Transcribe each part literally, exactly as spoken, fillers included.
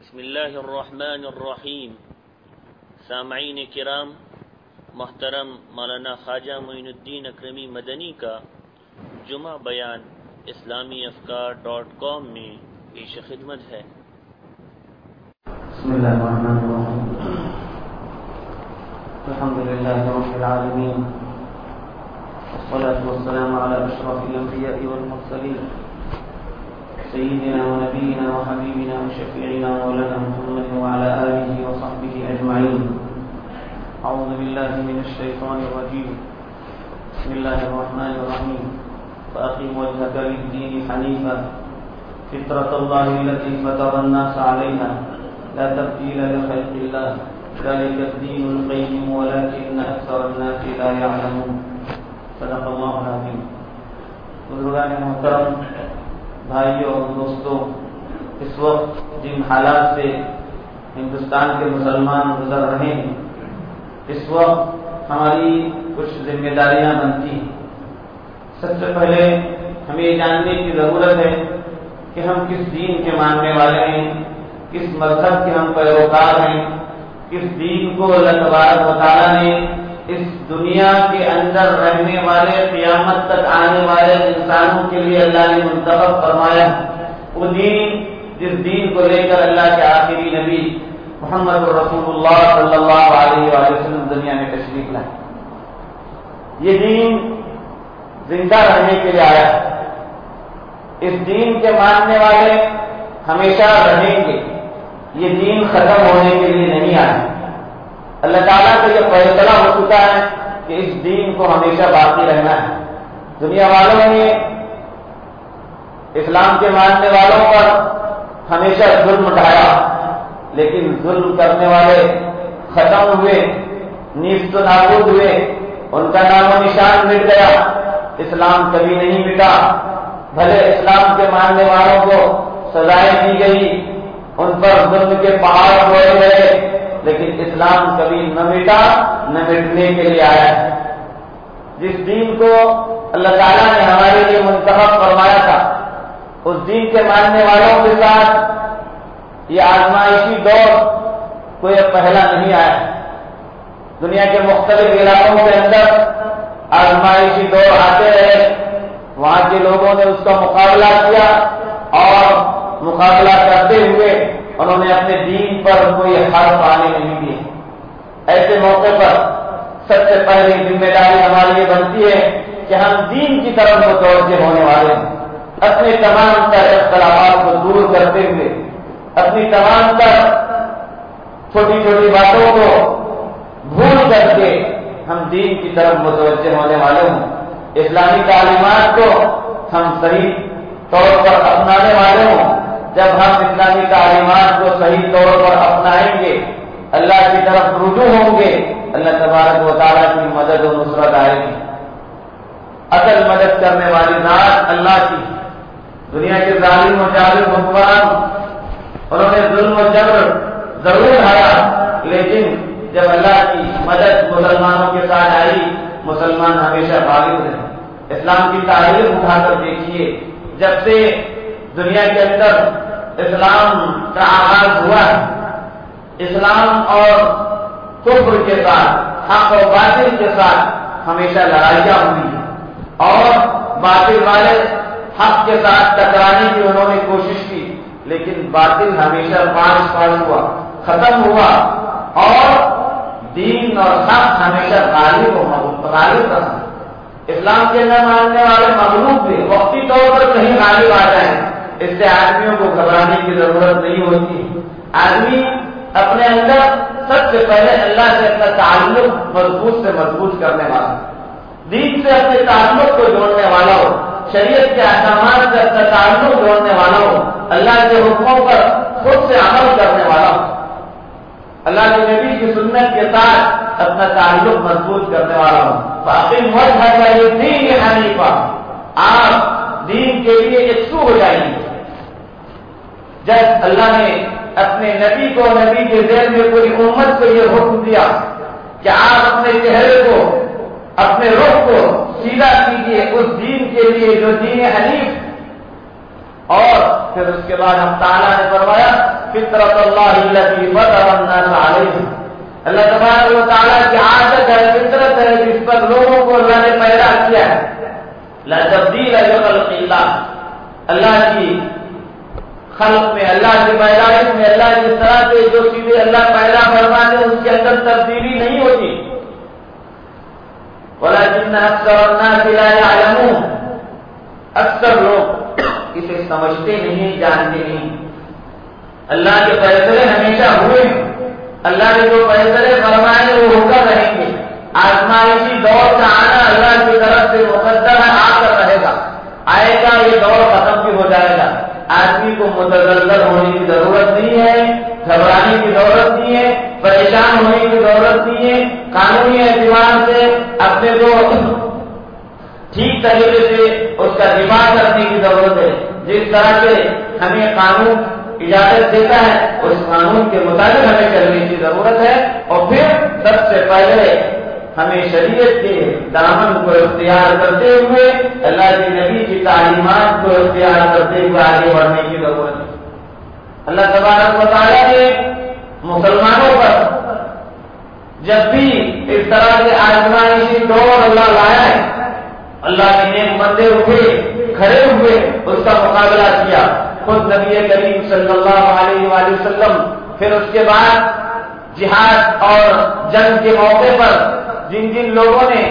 بسم اللہ الرحمن الرحیم. سامعین کرام، محترم مولانا خواجہ معین الدین اکرمی مدنی کا جمعہ بیان اسلامی افکار ڈاٹ کام میں پیش خدمت ہے. بسم اللہ الرحمن الرحیم. الحمد للہ رب العالمین، والصلاة والسلام على اشرف الانبیاء والمرسلین، سیدنا ونبینا وحبیبنا وشفیعنا مولانا محمد وعلى آلہ وصحبہ اجمعین. اعوذ باللہ من الشیطان الرجیم. بسم اللہ الرحمن الرحیم. فاقم وجهك للدین حنیفا فطرة اللہ التي فطر الناس علیہا لا تبدیل لخلق اللہ ذلك الدین القیم ولكن اکثر الناس لا يعلمون. صدق اللہ العظیم. بزرگان محترم، بھائیوں اور دوستوں، اس وقت جن حالات سے ہندوستان کے مسلمان گزر رہے ہیں، اس وقت ہماری کچھ ذمہ داریاں بنتی ہیں. سب سے پہلے ہمیں یہ جاننے کی ضرورت ہے کہ ہم کس دین کے ماننے والے ہیں، کس مذہب کے ہم پیروکار ہیں، کس دین کو اللہ تبارک و تعالیٰ نے اس دنیا کے اندر رہنے والے قیامت تک آنے والے انسانوں کے لیے اللہ نے منتخب فرمایا. وہ دین جس دین کو لے کر اللہ کے آخری نبی محمد رسول اللہ صلی اللہ علیہ وآلہ وسلم دنیا میں تشریف لائے. یہ دین زندہ رہنے کے لیے آیا. اس دین کے ماننے والے ہمیشہ رہیں گے. یہ دین ختم ہونے کے لیے نہیں آیا. اللہ تعالیٰ کا یہ فیصلہ ہو چکا ہے کہ اس دین کو ہمیشہ باقی رہنا ہے. دنیا والوں نے اسلام کے ماننے والوں پر ہمیشہ ظلم ڈھایا، لیکن ظلم کرنے والے ختم ہوئے، نیست و نابود ہوئے، ان کا نام و نشان مٹ گیا. اسلام کبھی نہیں مٹا. بھلے اسلام کے ماننے والوں کو سزائیں دی گئی، ان پر ظلم کے پہاڑ بوئے گئے، لیکن اسلام کبھی نہ مٹا، نہ مٹنے کے لیے آیا ہے. جس دین کو اللہ تعالیٰ نے ہمارے لیے منتخب فرمایا تھا، اس دین کے ماننے والوں کے ساتھ یہ آزمائشی دور کوئی پہلا نہیں آیا. دنیا کے مختلف علاقوں کے اندر آزمائشی دور آتے رہے. وہاں کے لوگوں نے اس کا مقابلہ کیا اور مقابلہ کرتے ہوئے انہوں نے اپنے دین پر کوئی حرف آنے نہیں دیے. ایسے موقع پر سب سے پہلی ذمہ داری ہماری یہ بنتی ہے کہ ہم دین کی طرف متوجہ ہونے والے ہیں. اپنے تمام تر اختلافات کو دور کرتے ہوئے، اپنی تمام تر چھوٹی چھوٹی باتوں کو بھول کر کے ہم دین کی طرف متوجہ ہونے والے ہوں. اسلامی تعلیمات کو ہم صحیح طور پر اپنانے والے ہوں. جب ہم اسلامی تعلیمات کو صحیح طور پر اپنائیں گے، اللہ کی طرف رجوع ہوں گے، اللہ تبارک و تعالیٰ کی مدد و نصرت آئے گی. اصل مدد کرنے والی ذات اللہ کی. دنیا کے ظالم و جابر حکمران انہوں نے ظلم و جبر ضرور ڈھایا، لیکن جب اللہ کی مدد مسلمانوں کے ساتھ آئی، مسلمان ہمیشہ غالب رہے. اسلام کی تاریخ اٹھا کر دیکھیے، جب سے دنیا کے اندر اسلام کا آغاز ہوا ہے، اسلام اور کفر کے ساتھ، حق اور باطل کے ساتھ ہمیشہ لڑائیاں ہوئی ہیں، اور باطل والے حق کے ساتھ ٹکرانے کی انہوں نے کوشش کی، لیکن باطل ہمیشہ پاس پاس ہوا، ختم ہوا، اور دین اور حق ہمیشہ غالب و غالب رہا. اسلام کے نہ ماننے والے مغلوب بھی وقتی طور پر کہیں غالب آ جائیں، اس سے آدمیوں کو گھبرانے کی ضرورت نہیں ہوتی. آدمی اپنے اندر سب سے پہلے اللہ سے اپنا تعلق مضبوط سے مضبوط کرنے والا، دین سے اپنے تعلق کو جوڑنے والا ہو، شریعت کے احکامات سے اپنا تعلق جوڑنے والا ہو، اللہ کے حکموں پر خود سے عمل کرنے والا ہو، اللہ کے نبی کی سنت کے ساتھ اپنا تعلق مضبوط کرنے والا ہو. فاقم وجهك للدین حنیفا، آپ دین کے لیے یکسو ہو جائیں گے. جب اللہ نے اپنے نبی کو، نبی کے ذیل میں پوری امت کو یہ حکم دیا کہ آپ اپنے چہرے کو، اپنے رخ کو سیدھا کیجیے اس دین کے لیے جو دین حنیف. اور پھر اس کے بعد ہم تعالیٰ نے فرمایا فطرت اللہ التی فطر الناس علیہ، اللہ تبارک و تعالیٰ کی عادت ہے، فطرت ہے جس پر لوگوں کو اللہ نے پیدا کیا ہے. لا تبدیل لخلق اللہ، اللہ کی خلق میں، اللہ کی پیدائش میں، اللہ جس طرح سے جو چیزیں اللہ پیدا فرماتے ہیں اس کے اندر تبدیلی نہیں ہوتی. ولکن اکثر الناس لا يعلمون، اکثر لوگ اسے سمجھتے نہیں، جانتے نہیں. اللہ کے فیصلے ہمیشہ ہوئے، اللہ نے جو فیصلے فرمائے وہ ہو کر رہیں گے. آزمائشی دور کا آنا اللہ کی طرف سے مقدر ہے، آ کر رہے گا، آئے گا، یہ دور ختم بھی ہو جائے گا. آدمی کو متزلزل ہونے کی ضرورت نہیں ہے، گھبرانے کی ضرورت نہیں ہے، پریشان ہونے کی ضرورت نہیں ہے. قانونی اعتبار سے اپنے کو ٹھیک طریقے سے اس کا دفاع کرنے کی ضرورت ہے. جس طرح سے ہمیں قانون اجازت دیتا ہے اس قانون کے مطابق ہمیں چلنے کی ضرورت ہے. اور پھر سب سے پہلے ہمیں شریعت کے دامن کو اختیار کرتے ہوئے اللہ کے نبی کی تعلیمات کو اختیار کرتے ہوئے آگے بڑھنے کی ضرورت ہے. اللہ تبارک و تعالیٰ نے مسلمانوں پر جب بھی اس طرح کے آزمائشی دور اللہ لایا ہے، اللہ کے نیک بندے اٹھے، کھڑے ہوئے، اس کا مقابلہ کیا. خود نبی کریم صلی اللہ علیہ وآلہ وسلم، پھر اس کے بعد جہاد اور جنگ کے موقع پر جن جن لوگوں نے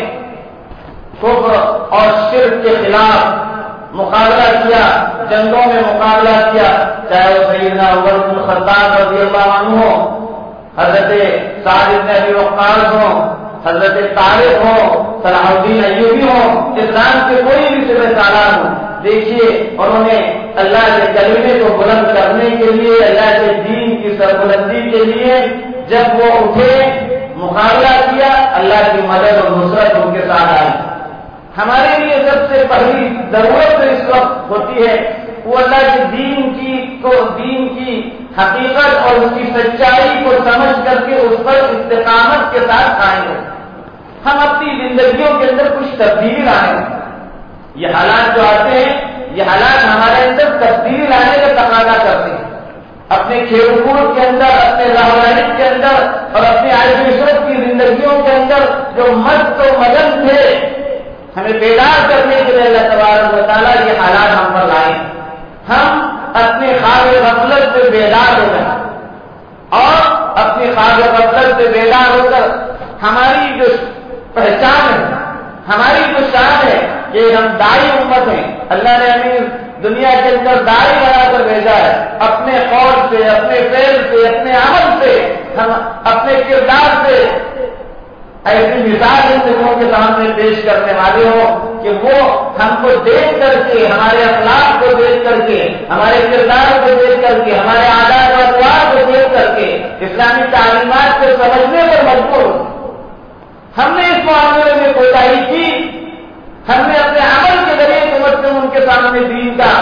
کفر اور شرک کے خلاف مقابلہ کیا، جنگوں میں مقابلہ کیا، چاہے وہ سیدنا عمر بن الخطاب رضی اللہ عنہ ہو، حضرت سعد بن ابی وقاص ہو، حضرت طارق ہو، صلاح الدین ایوبی ہو، اسلام کے کوئی بھی سپہ سالار ہو، دیکھیے انہوں نے اللہ کے کلمے کو بلند کرنے کے لیے، اللہ کے دین کی سربلندی کے لیے جب وہ اٹھے، مقابلہ کیا، اللہ کی مدد اور نصرت ان کے ساتھ آئی. ہمارے لیے سب سے پہلی ضرورت اس وقت ہوتی ہے وہ اللہ کے دین کی کو دین کی حقیقت اور اس کی سچائی کو سمجھ کر کے اس پر استقامت کے ساتھ قائم ہو. ہم اپنی زندگیوں کے اندر کچھ تبدیلی لائیں. یہ حالات جو آتے ہیں، یہ حالات ہمارے اندر تبدیلی لانے کا تقاضا کرتے ہیں. اپنے کھیل کود کے اندر، اپنے لاہورانی کے اندر اور اپنے عائش عشرت کی زندگیوں کے اندر جو مست و مگن تھے، ہمیں بیدار کرنے کے لیے اللہ تبارک و تعالیٰ یہ حالات ہم پر لائے. ہم اپنے خواب غفلت سے بیدار ہو گئے اور اپنے خواب غفلت سے بیدار ہو کر ہماری جو پہچان ہے، ہماری جو شان ہے کہ ہم دائی امت ہیں. اللہ نے ہمیں دنیا کے اندر دائی بنا کر بھیجا ہے. اپنے قول سے، اپنے فعل سے، اپنے عمل سے، ہم اپنے کردار سے ایسی مثال ان لوگوں کے سامنے پیش کرنے والے ہوں کہ وہ ہم کو دیکھ کر کے، ہمارے اخلاق کو دیکھ کر کے، ہمارے کردار کو دیکھ کر کے، ہمارے عادات و اطوار کو دیکھ کر کے اسلامی تعلیمات کو سمجھنے پر مجبور ہو. ہم نے اس معاملے میں کوتاہی کی، ہم نے اپنے عمل کے ذریعے سمجھتے ان کے سامنے دین کا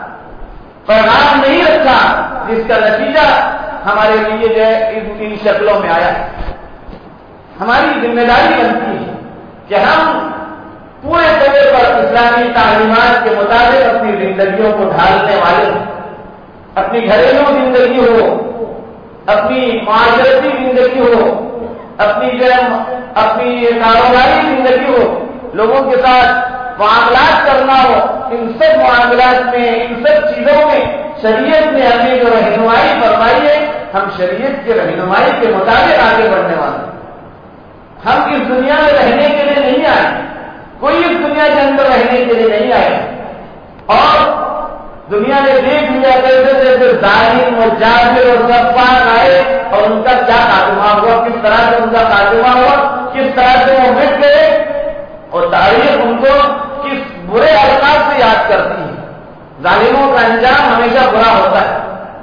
پیغام نہیں رکھا، جس کا نتیجہ ہمارے لیے جو ہے ان شکلوں میں آیا. ہماری ذمہ داری بنتی ہے کہ ہم پورے طور پر اسلامی تعلیمات کے مطابق اپنی زندگیوں کو ڈھالنے والے ہوں. اپنی گھریلو زندگی ہو، اپنی معاشرتی زندگی ہو، اپنی جو اپنی کاروباری زندگی ہو، لوگوں کے ساتھ معاملات کرنا ہو، ان سب معاملات میں، ان سب چیزوں میں شریعت نے ہمیں جو رہنمائی فرمائی ہے، ہم شریعت کے رہنمائی کے مطابق آگے بڑھنے والے ہیں. ہم اس دنیا میں رہنے کے لیے نہیں آئے، کوئی اس دنیا کے اندر رہنے کے لیے نہیں آئے. اور دنیا نے دیکھ لیا کیسے جیسے ظالم اور جابر اور سفاق آئے اور ان کا کیا خاتمہ ہوا، کس طرح سے ان کا خاتمہ ہوا، کس طرح سے وہ مٹ گئے، اور تاریخ ان کو کس برے الفاظ سے یاد کرتی ہے. ظالموں کا انجام ہمیشہ برا ہوتا ہے.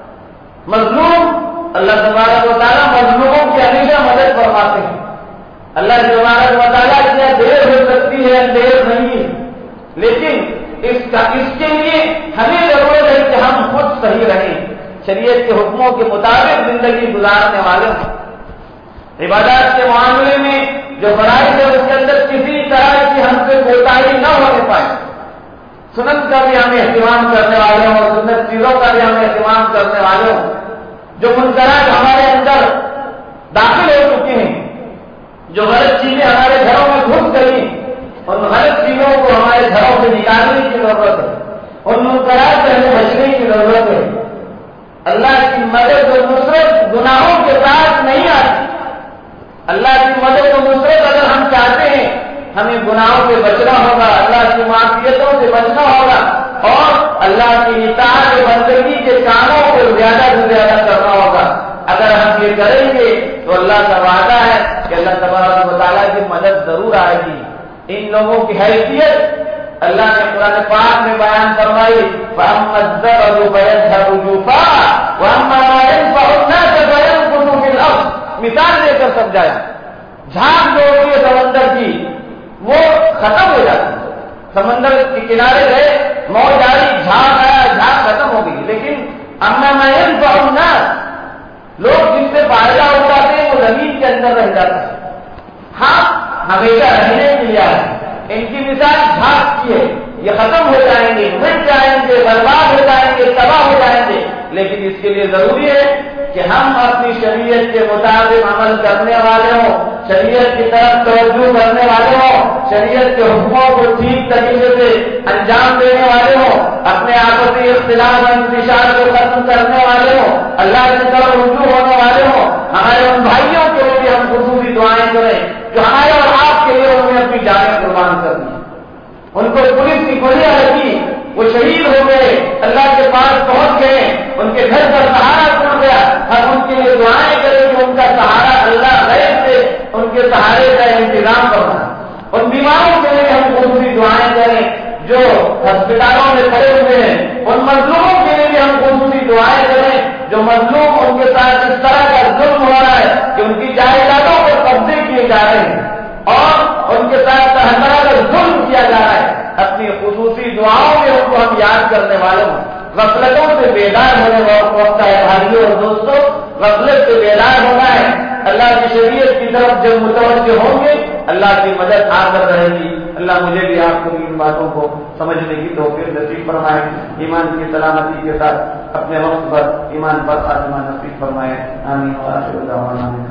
مظلوم، اللہ تبارک و تعالیٰ مظلوموں کی ہمیشہ مدد فرماتے ہیں. اللہ تبارک و تعالیٰ کی دیر ہو سکتی ہے، دیر نہیں، لیکن اس کا اس کے لیے ہمیں ضرورت ہے کہ ہم خود صحیح رہیں، شریعت کے حکموں کے مطابق زندگی گزارنے والے ہیں. عبادات کے معاملے میں جو فرائض ہے اس کے اندر کسی طرح کی ہم سے کوتاہی نہ ہونے پائے. سنت کا بھی ہمیں اہتمام کرنے والے ہوں اور سنت چیزوں کا بھی ہمیں اہتمام کرنے والے ہوں. جو منکرات ہمارے اندر داخل ہو چکے ہیں، جو غلط چیزیں ہمارے گھروں میں گھس گئی، ان غلط چیزوں کو ہمارے گھروں سے نکالنے کی ضرورت ہے، ان منکرات سے ہمیں بچنے کی ضرورت ہے۔ اللہ کی مدد و نصرت گناہوں کے ساتھ نہیں آتی۔ اللہ کی مدد و نصرت اگر ہم چاہتے ہیں، ہمیں گناہوں سے بچنا ہوگا، اللہ کی معصیتوں سے بچنا ہوگا، اور اللہ کی اطاعت بندگی کے کاموں کو زیادہ سے زیادہ کرنا ہوگا۔ اگر ہم یہ کریں گے تو اللہ کا وعدہ ہے کہ اللہ تبارک و تعالیٰ کی مدد ضرور آئے گی۔ ان لوگوں کی حیثیت اللہ نے قرآن پاک میں بیان فرمائی، فَأَمَّا الزَّرَعُ فَيَذْهَبُ جُفَاءً وَأَمَّا مَا يَنفَعُ النَّاسَ فَيَمْكُثُ فِي الْأَرْضِ۔ مثال دے کر سمجھایا، جھاگ جو ہوتی ہے سمندر کی وہ ختم ہو جاتی ہے، سمندر کے کنارے گئے، موج آئی، جھاگ آیا، جھاگ ختم ہو گئی، لیکن اما ما ينفع الناس، لوگ جن سے فائدہ اٹھاتے ہیں وہ زمین کے اندر رہ جاتا ہے، ہاں ہمیشہ رہنے کے لیے آئے۔ ان کی مثال جھاگ کی ہے، یہ ختم ہو جائیں گے، مٹ جائیں گے، برباد ہو جائیں گے، تباہ ہو جائیں گے، لیکن اس کے لیے ضروری ہے کہ ہم اپنی شریعت کے مطابق عمل کرنے والے ہوں، شریعت کی طرف توجہ کرنے والے ہوں، شریعت کے حکموں کو ٹھیک طریقے سے انجام دینے والے ہوں، اپنے آپسی اختلاف و انتشار کو ختم کرنے والے ہوں، اللہ کی طرف رجوع ہونے والے ہوں۔ ہمارے ان بھائیوں کے لیے بھی ہم خصوصی دعائیں کریں جو ہمارے اور آپ کے لیے انہوں نے اپنی جانیں قربان کر دی، ان کو پولیس کی گولیاں لگی، وہ شہید ہو گئے، اللہ کے پاس پہنچ گئے، ان کے گھر پر سہارا ٹوٹ گیا، ہم ان کے لیے دعائیں کریں کہ ان کا سہارا اللہ غیب سے ان کے سہارے کا انتظام کرنا۔ ان بیماروں کے لیے ہم خصوصی دعائیں کریں جو ہسپتالوں میں پڑے ہوئے ہیں، ان مظلوموں کے لیے بھی ہم خصوصی دعائیں کریں جو مظلوم ان کے ساتھ اس طرح کا ظلم ہو رہا ہے کہ ان کی جائیدادوں پر قبضے کیے جا رہے ہیں اور ان کے ساتھ طرح طرح کا ظلم کیا جا رہا ہے۔ اپنی خصوصی دعاؤں میں ان کو ہم یاد کرنے والوں ہوں۔ غفلتوں سے بیدار ہونے وقت ہے بھائیوں اور دوستوں، غفلت سے بیدار ہونا ہے۔ اللہ کی شریعت کی طرف جب متوجہ ہوں گے اللہ کی مدد آ کر رہے گی۔ اللہ مجھے بھی آپ کو ان باتوں کو سمجھنے کی توفیق نصیب فرمائے، ایمان کی سلامتی کے ساتھ اپنے وقت پر ایمان پر خاتمہ نصیب فرمائے۔ آمین۔